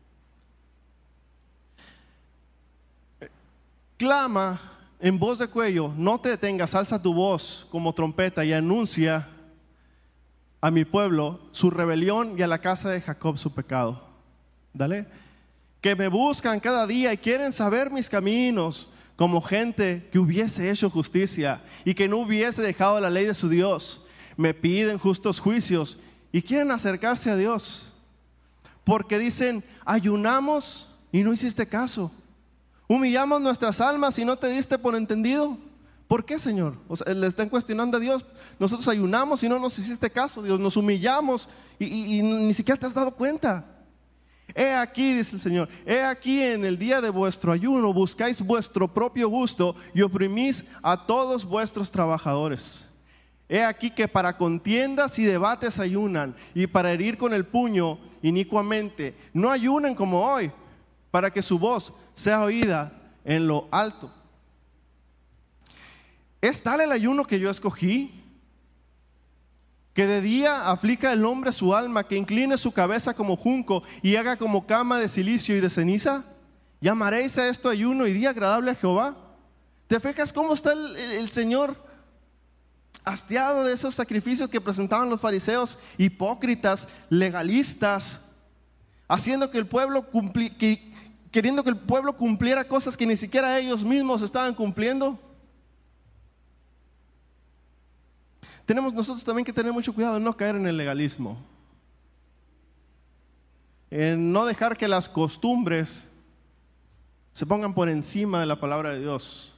Clama en voz de cuello, no te detengas, alza tu voz como trompeta y anuncia a mi pueblo su rebelión y a la casa de Jacob su pecado. Dale. Que me buscan cada día y quieren saber mis caminos, como gente que hubiese hecho justicia y que no hubiese dejado la ley de su Dios. Me piden justos juicios y quieren acercarse a Dios, porque dicen, ayunamos y no hiciste caso, humillamos nuestras almas y no te diste por entendido. ¿Por qué, Señor? O sea, le están cuestionando a Dios. Nosotros ayunamos y no nos hiciste caso, Dios, nos humillamos y ni siquiera te has dado cuenta. He aquí, dice el Señor, he aquí en el día de vuestro ayuno buscáis vuestro propio gusto y oprimís a todos vuestros trabajadores. He aquí que para contiendas y debates ayunan, y para herir con el puño inicuamente. No ayunen como hoy, para que su voz sea oída en lo alto. ¿Es tal el ayuno que yo escogí? Que de día aflija el hombre su alma, que incline su cabeza como junco y haga como cama de silicio y de ceniza. ¿Llamaréis a esto ayuno y día agradable a Jehová? ¿Te fijas cómo está el Señor hastiado de esos sacrificios que presentaban los fariseos, hipócritas, legalistas, haciendo que el pueblo queriendo que el pueblo cumpliera cosas que ni siquiera ellos mismos estaban cumpliendo? Tenemos nosotros también que tener mucho cuidado de no caer en el legalismo. en no dejar que las costumbres se pongan por encima de la palabra de Dios.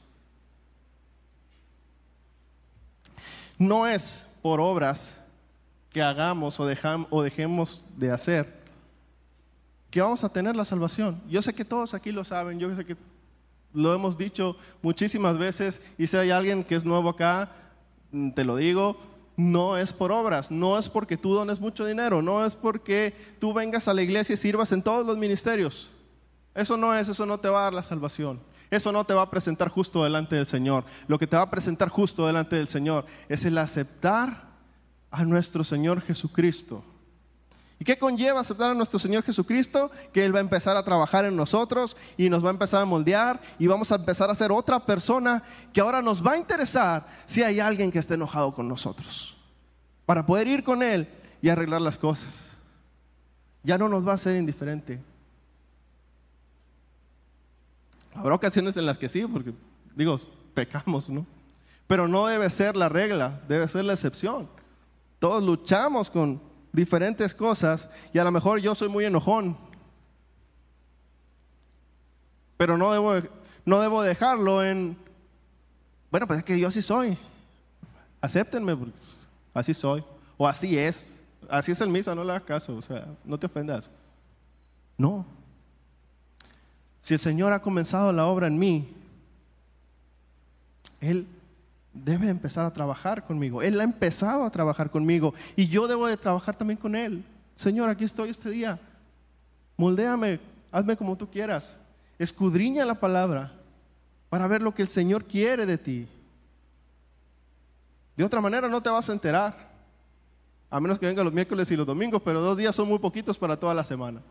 No es por obras que hagamos o dejemos de hacer que vamos a tener la salvación. Yo sé que todos aquí lo saben, yo sé que lo hemos dicho muchísimas veces, y si hay alguien que es nuevo acá, te lo digo, no es por obras, no es porque tú dones mucho dinero, no es porque tú vengas a la iglesia y sirvas en todos los ministerios. Eso no te va a dar la salvación. Eso no te va a presentar justo delante del Señor. Lo que te va a presentar justo delante del Señor es el aceptar a nuestro Señor Jesucristo. ¿Y qué conlleva aceptar a nuestro Señor Jesucristo? Que Él va a empezar a trabajar en nosotros y nos va a empezar a moldear y vamos a empezar a ser otra persona que ahora nos va a interesar si hay alguien que esté enojado con nosotros, para poder ir con Él y arreglar las cosas. Ya no nos va a ser indiferente. Habrá ocasiones en las que sí, porque pecamos, ¿no? Pero no debe ser la regla, debe ser la excepción. Todos luchamos con diferentes cosas y a lo mejor yo soy muy enojón, pero no debo dejarlo en, bueno, pues es que yo así soy, acéptenme, porque así soy, o así es el misa, no le hagas caso, o sea, no te ofendas. No. Si el Señor ha comenzado la obra en mí, Él debe empezar a trabajar conmigo. Él ha empezado a trabajar conmigo y yo debo de trabajar también con Él. Señor, aquí estoy este día, moldéame, hazme como tú quieras. Escudriña la palabra para ver lo que el Señor quiere de ti. De otra manera no te vas a enterar, a menos que venga los miércoles y los domingos, pero 2 días son muy poquitos para toda la semana.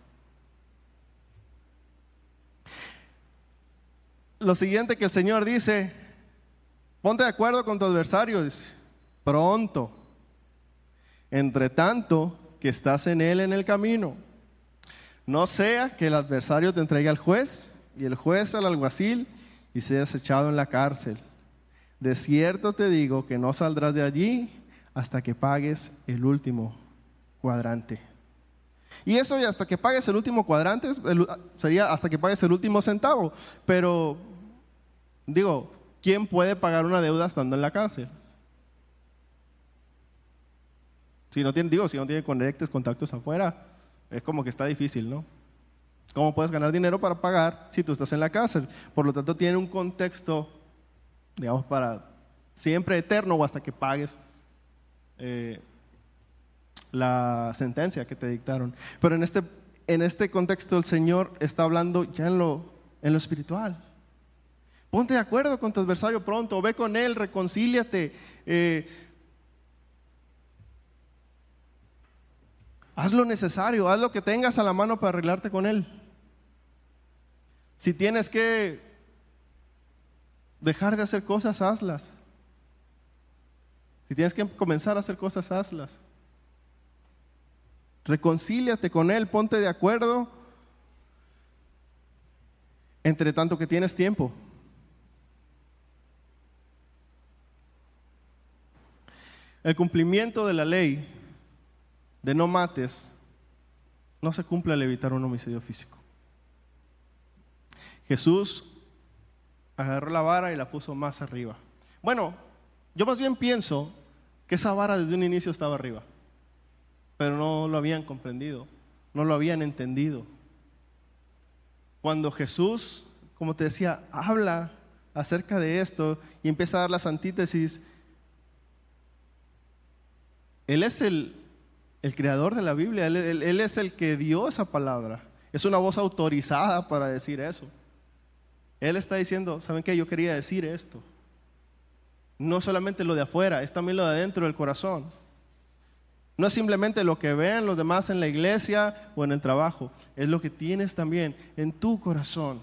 Lo siguiente que el Señor dice: ponte de acuerdo con tu adversario, dice, pronto, entre tanto que estás en él en el camino. No sea que el adversario te entregue al juez y el juez al alguacil y seas echado en la cárcel. De cierto te digo que no saldrás de allí hasta que pagues el último cuadrante. Y eso, y hasta que pagues el último cuadrante, sería hasta que pagues el último centavo. Pero, ¿quién puede pagar una deuda estando en la cárcel? Si no tiene contactos afuera, es como que está difícil, ¿no? ¿Cómo puedes ganar dinero para pagar si tú estás en la cárcel? Por lo tanto, tiene un contexto, para siempre eterno o hasta que pagues la sentencia que te dictaron. Pero en este contexto el Señor está hablando ya en lo espiritual. Ponte de acuerdo con tu adversario pronto, ve con él, reconcíliate, haz lo necesario, haz lo que tengas a la mano para arreglarte con él. Si tienes que dejar de hacer cosas, hazlas. Si tienes que comenzar a hacer cosas, hazlas. Reconcíliate con él, ponte de acuerdo, entre tanto que tienes tiempo. El cumplimiento de la ley de no mates no se cumple al evitar un homicidio físico. Jesús agarró la vara y la puso más arriba. Bueno, yo más bien pienso que esa vara desde un inicio estaba arriba, pero no lo habían comprendido, no lo habían entendido. Cuando Jesús, como te decía, habla acerca de esto y empieza a dar las antítesis, Él es el creador de la Biblia, él es el que dio esa palabra. Es una voz autorizada para decir eso. Él está diciendo, ¿saben qué? Yo quería decir esto. No solamente lo de afuera, es también lo de adentro del corazón. No es simplemente lo que ven los demás en la iglesia o en el trabajo, es lo que tienes también en tu corazón.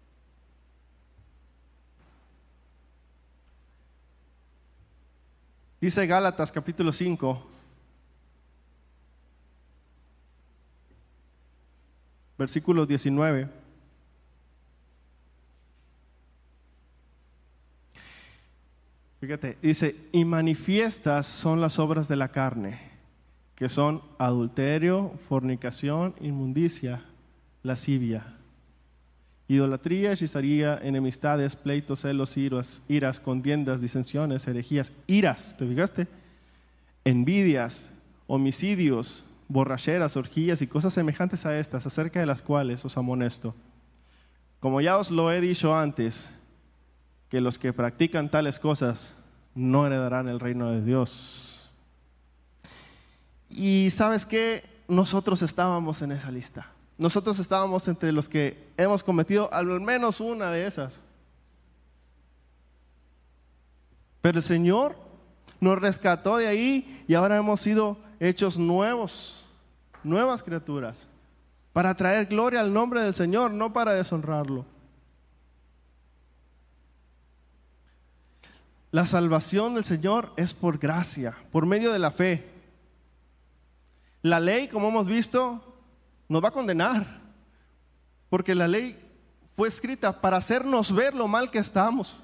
Dice Gálatas capítulo 5, versículo 19. Fíjate, dice, y manifiestas son las obras de la carne, que son adulterio, fornicación, inmundicia, lascivia, idolatría, hechicería, enemistades, pleitos, celos, iras, contiendas, disensiones, herejías, iras, ¿te fijaste? Envidias, homicidios, borracheras, orgías y cosas semejantes a estas, acerca de las cuales os amonesto. Como ya os lo he dicho antes, que los que practican tales cosas no heredarán el reino de Dios. Y ¿sabes qué? Nosotros estábamos en esa lista. Nosotros estábamos entre los que hemos cometido al menos una de esas. Pero el Señor nos rescató de ahí y ahora hemos sido hechos nuevos, nuevas criaturas, para traer gloria al nombre del Señor, no para deshonrarlo. La salvación del Señor es por gracia, por medio de la fe. La ley, como hemos visto, nos va a condenar, porque la ley fue escrita para hacernos ver lo mal que estamos.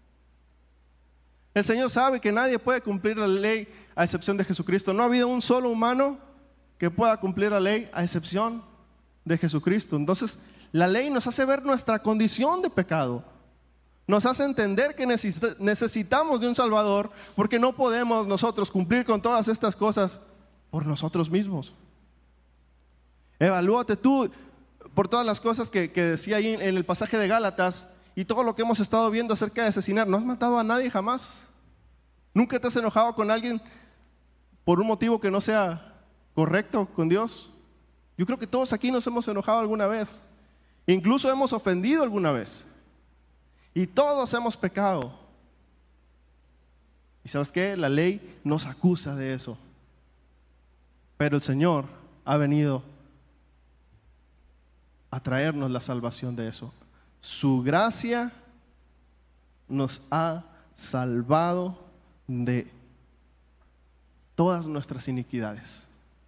El Señor sabe que nadie puede cumplir la ley a excepción de Jesucristo. No ha habido un solo humano que pueda cumplir la ley a excepción de Jesucristo. Entonces, la ley nos hace ver nuestra condición de pecado. Nos hace entender que necesitamos de un Salvador, porque no podemos nosotros cumplir con todas estas cosas por nosotros mismos. Evalúate tú por todas las cosas que decía ahí en el pasaje de Gálatas y todo lo que hemos estado viendo acerca de asesinar. ¿No has matado a nadie jamás? ¿Nunca te has enojado con alguien por un motivo que no sea correcto con Dios? Yo creo que todos aquí nos hemos enojado alguna vez. Incluso hemos ofendido alguna vez. Y todos hemos pecado. ¿Y sabes qué? La ley nos acusa de eso. Pero el Señor ha venido a traernos la salvación de eso. Su gracia nos ha salvado de todas nuestras iniquidades.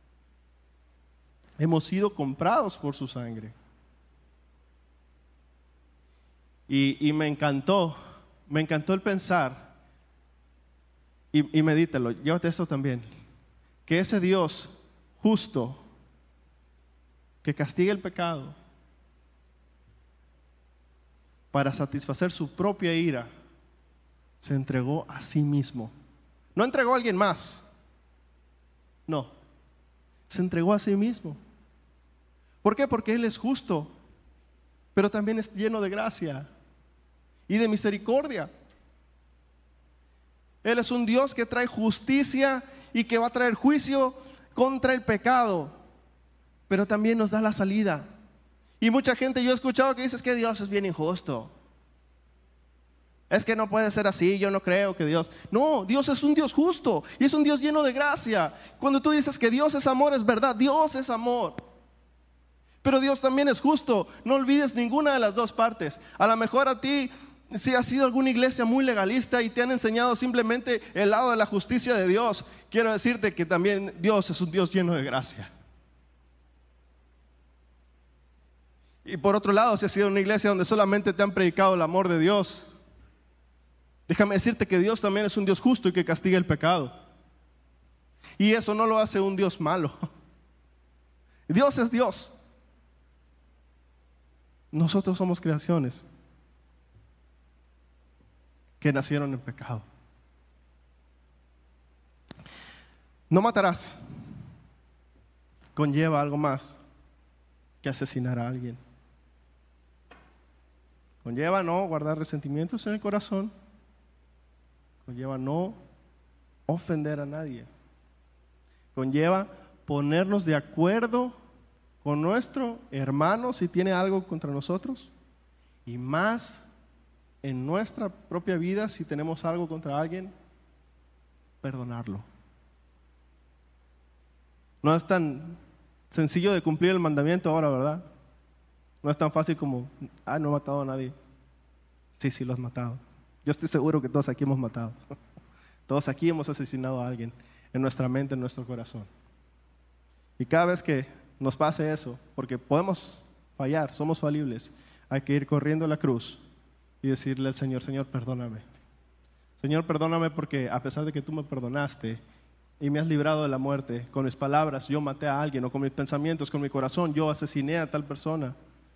Hemos sido comprados por su sangre. Y me encantó el pensar, y medítalo, llévate esto también, que ese Dios justo, que castiga el pecado, para satisfacer su propia ira, se entregó a sí mismo. No entregó a alguien más, no, se entregó a sí mismo. ¿Por qué? Porque Él es justo, pero también es lleno de gracia y de misericordia. Él es un Dios que trae justicia y que va a traer juicio contra el pecado, pero también nos da la salida. Y mucha gente, yo he escuchado que dice que Dios es bien injusto. Es que no puede ser así, yo no creo que Dios... No, Dios es un Dios justo y es un Dios lleno de gracia. Cuando tú dices que Dios es amor, es verdad, Dios es amor. Pero Dios también es justo. No olvides ninguna de las dos partes. A lo mejor a ti, si has sido alguna iglesia muy legalista y te han enseñado simplemente el lado de la justicia de Dios, quiero decirte que también Dios es un Dios lleno de gracia. Y por otro lado, si has sido una iglesia donde solamente te han predicado el amor de Dios, déjame decirte que Dios también es un Dios justo y que castiga el pecado. Y eso no lo hace un Dios malo. Dios es Dios. Nosotros somos creaciones que nacieron en pecado. No matarás conlleva algo más que asesinar a alguien. Conlleva no guardar resentimientos en el corazón. Conlleva no ofender a nadie. Conlleva ponernos de acuerdo con nuestro hermano si tiene algo contra nosotros, y más en nuestra propia vida si tenemos algo contra alguien, perdonarlo. No es tan sencillo de cumplir el mandamiento ahora, ¿verdad? No es tan fácil como, no he matado a nadie. Sí, lo has matado. Yo estoy seguro que todos aquí hemos matado. Todos aquí hemos asesinado a alguien en nuestra mente, en nuestro corazón. Y cada vez que nos pase eso, porque podemos fallar, somos falibles, hay que ir corriendo a la cruz y decirle al Señor, Señor, perdóname. Señor, perdóname porque a pesar de que tú me perdonaste, y me has librado de la muerte. Con mis palabras yo maté a alguien, o con mis pensamientos, con mi corazón yo asesiné a tal persona.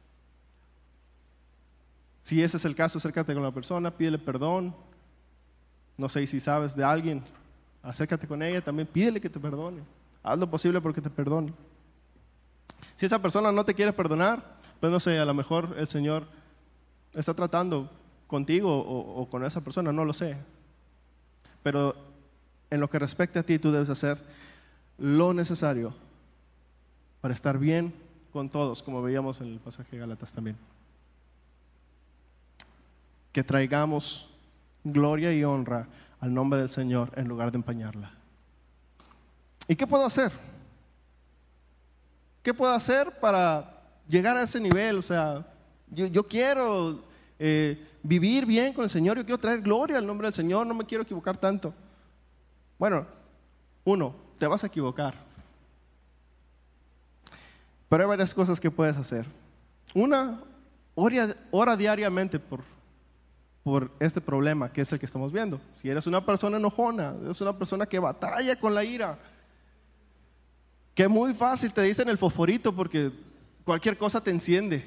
Si ese es el caso, acércate con la persona, pídele perdón. No sé si sabes de alguien, acércate con ella también, pídele que te perdone. Haz lo posible porque te perdone. Si esa persona no te quiere perdonar, pues no sé, a lo mejor el Señor está tratando contigo o con esa persona, no lo sé. Pero en lo que respecta a ti, tú debes hacer lo necesario para estar bien con todos, como veíamos en el pasaje de Gálatas también. Que traigamos gloria y honra al nombre del Señor en lugar de empañarla. ¿Y qué puedo hacer? ¿Qué puedo hacer para llegar a ese nivel? O sea, yo quiero vivir bien con el Señor, yo quiero traer gloria al nombre del Señor, no me quiero equivocar tanto. Bueno, uno, te vas a equivocar. Pero hay varias cosas que puedes hacer. Una, ora diariamente por este problema que es el que estamos viendo. Si eres una persona enojona, eres una persona que batalla con la ira, que muy fácil te dicen el fosforito porque cualquier cosa te enciende.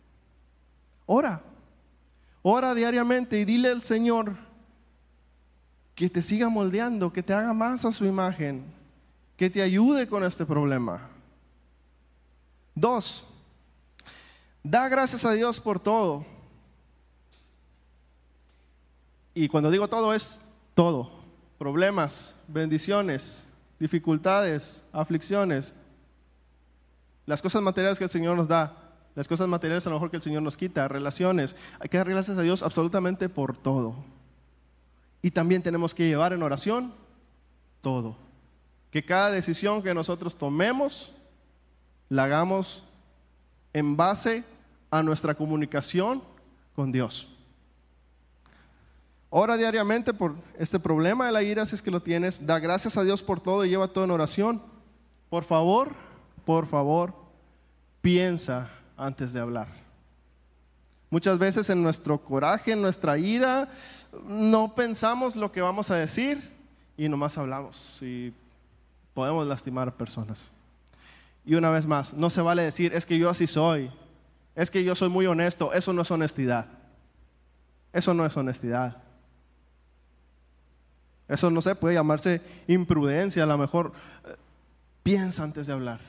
Ora diariamente y dile al Señor que te siga moldeando, que te haga más a su imagen, que te ayude con este problema. 2, da gracias a Dios por todo. Y cuando digo todo es todo. Problemas, bendiciones, dificultades, aflicciones, las cosas materiales que el Señor nos da, las cosas materiales a lo mejor que el Señor nos quita, relaciones. Hay que dar gracias a Dios absolutamente por todo. Y también tenemos que llevar en oración todo. Que cada decisión que nosotros tomemos la hagamos en base a nuestra comunicación con Dios. Ora diariamente por este problema de la ira, si es que lo tienes. Da gracias a Dios por todo y lleva todo en oración. Por favor, piensa antes de hablar. Muchas veces en nuestro coraje, en nuestra ira, no pensamos lo que vamos a decir y nomás hablamos y podemos lastimar a personas. Y una vez más, no se vale decir, es que yo así soy, es que yo soy muy honesto. Eso no es honestidad. Eso no es honestidad. Eso no sé, puede llamarse imprudencia. A lo mejor piensa antes de hablar.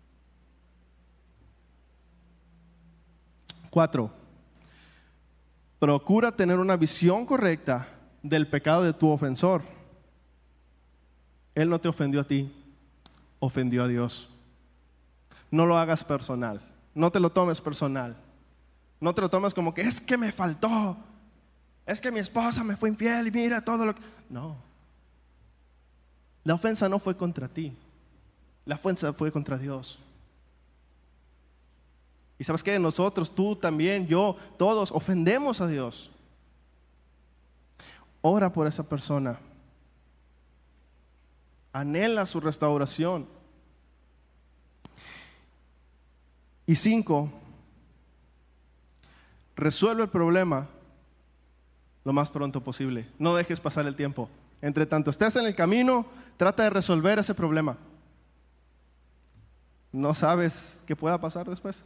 4, procura tener una visión correcta del pecado de tu ofensor. Él no te ofendió a ti, ofendió a Dios. No lo hagas personal, no te lo tomes personal. No te lo tomes como que es que me faltó, es que mi esposa me fue infiel y mira todo lo que... No, la ofensa no fue contra ti, la ofensa fue contra Dios. Y sabes que nosotros, tú también, yo, todos ofendemos a Dios. Ora por esa persona, anhela su restauración. Y 5, resuelve el problema lo más pronto posible. No dejes pasar el tiempo. Entre tanto estés en el camino, trata de resolver ese problema. No sabes qué pueda pasar después.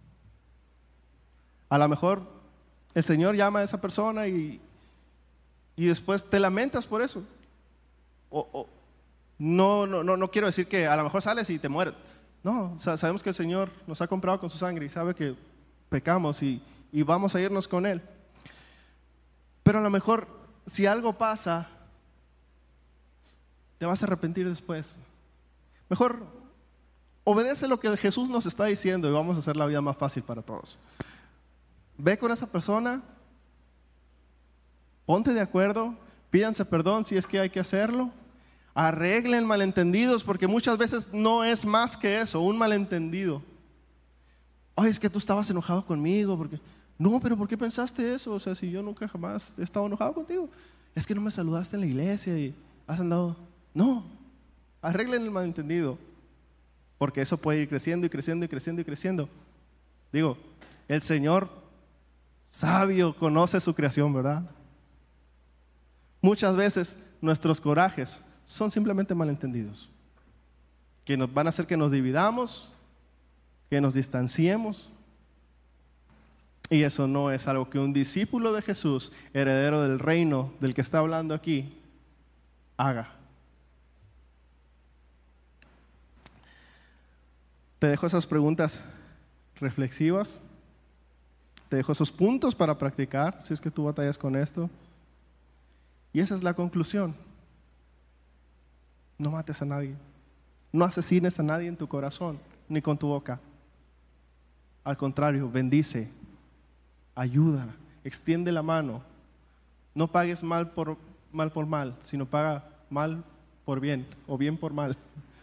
A lo mejor el Señor llama a esa persona y después te lamentas por eso. No quiero decir que a lo mejor sales y te mueres. No, sabemos que el Señor nos ha comprado con su sangre y sabe que pecamos y vamos a irnos con Él. Pero a lo mejor si algo pasa, te vas a arrepentir después. Mejor obedece lo que Jesús nos está diciendo y vamos a hacer la vida más fácil para todos. Ve con esa persona, ponte de acuerdo, pídanse perdón si es que hay que hacerlo, arreglen malentendidos, porque muchas veces no es más que eso, un malentendido. Oye, es que tú estabas enojado conmigo, porque no, pero ¿por qué pensaste eso? O sea, si yo nunca jamás he estado enojado contigo. Es que no me saludaste en la iglesia y has andado. No, arreglen el malentendido, porque eso puede ir creciendo y creciendo y creciendo y creciendo. Digo, el Señor sabio conoce su creación, ¿verdad? Muchas veces nuestros corajes son simplemente malentendidos, que nos van a hacer que nos dividamos, que nos distanciemos. Y eso no es algo que un discípulo de Jesús, heredero del reino del que está hablando aquí, haga. Te dejo esas preguntas reflexivas. Te dejo esos puntos para practicar, si es que tú batallas con esto. Y esa es la conclusión. No mates a nadie. No asesines a nadie en tu corazón, ni con tu boca. Al contrario, bendice, ayuda, extiende la mano. No pagues mal por mal, sino paga mal por bien o bien por mal.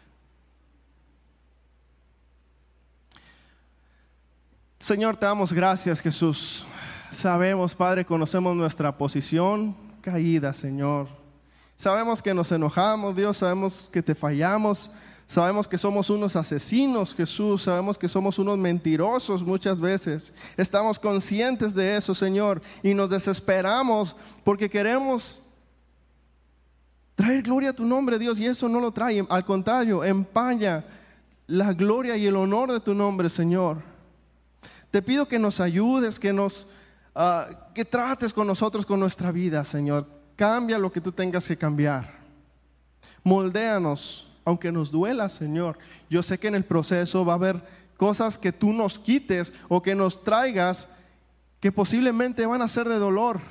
Señor, te damos gracias, Jesús. Sabemos, Padre, conocemos nuestra posición caída, Señor. Sabemos que nos enojamos, Dios, sabemos que te fallamos, sabemos que somos unos asesinos, Jesús, sabemos que somos unos mentirosos muchas veces. Estamos conscientes de eso, Señor, y nos desesperamos porque queremos traer gloria a tu nombre, Dios, y eso no lo trae. Al contrario, empaña la gloria y el honor de tu nombre, Señor. Te pido que nos ayudes, que trates con nosotros, con nuestra vida, Señor. Cambia lo que tú tengas que cambiar. Moldéanos, aunque nos duela, Señor. Yo sé que en el proceso va a haber cosas que tú nos quites o que nos traigas que posiblemente van a ser de dolor.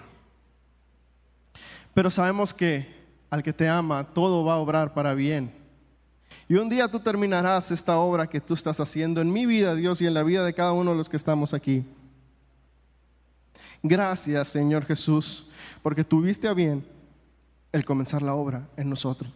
Pero sabemos que al que te ama, todo va a obrar para bien. Y un día tú terminarás esta obra que tú estás haciendo en mi vida, Dios, y en la vida de cada uno de los que estamos aquí. Gracias, Señor Jesús, porque tuviste a bien el comenzar la obra en nosotros.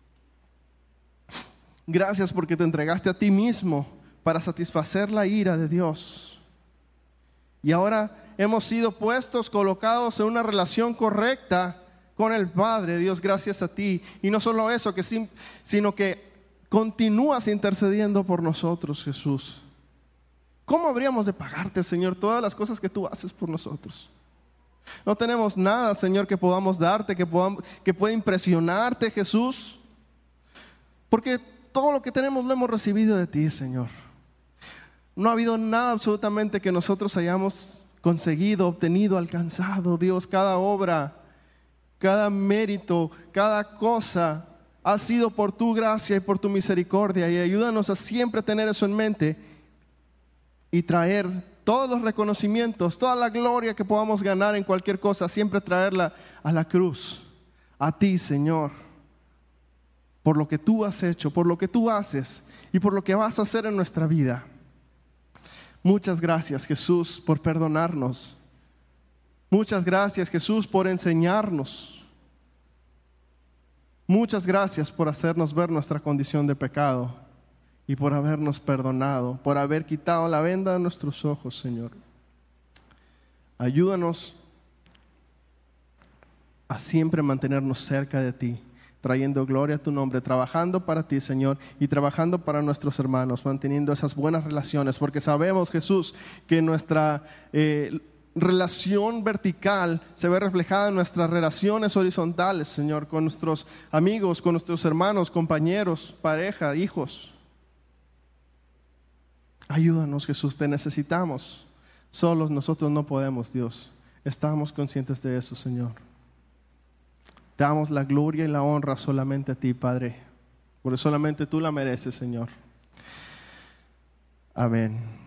Gracias porque te entregaste a ti mismo para satisfacer la ira de Dios. Y ahora hemos sido puestos, colocados en una relación correcta con el Padre, Dios, gracias a ti. Y no solo eso, sino que continúas intercediendo por nosotros, Jesús. ¿Cómo habríamos de pagarte, Señor, todas las cosas que tú haces por nosotros? No tenemos nada, Señor, que podamos darte, que pueda impresionarte, Jesús, porque todo lo que tenemos lo hemos recibido de ti, Señor. No ha habido nada absolutamente que nosotros hayamos conseguido, obtenido, alcanzado, Dios. Cada obra, cada mérito, cada cosa ha sido por tu gracia y por tu misericordia, y ayúdanos a siempre tener eso en mente y traer todos los reconocimientos, toda la gloria que podamos ganar en cualquier cosa, siempre traerla a la cruz, a ti, Señor, por lo que tú has hecho, por lo que tú haces y por lo que vas a hacer en nuestra vida. Muchas gracias, Jesús, por perdonarnos. Muchas gracias, Jesús, por enseñarnos. Muchas gracias por hacernos ver nuestra condición de pecado y por habernos perdonado, por haber quitado la venda de nuestros ojos, Señor. Ayúdanos a siempre mantenernos cerca de ti, trayendo gloria a tu nombre, trabajando para ti, Señor, y trabajando para nuestros hermanos, manteniendo esas buenas relaciones, porque sabemos, Jesús, que nuestra relación vertical se ve reflejada en nuestras relaciones horizontales, Señor, con nuestros amigos, con nuestros hermanos, compañeros, pareja, hijos. Ayúdanos, Jesús, te necesitamos. Solos nosotros no podemos, Dios. Estamos conscientes de eso, Señor. Te damos la gloria y la honra solamente a ti, Padre, porque solamente tú la mereces, Señor. Amén.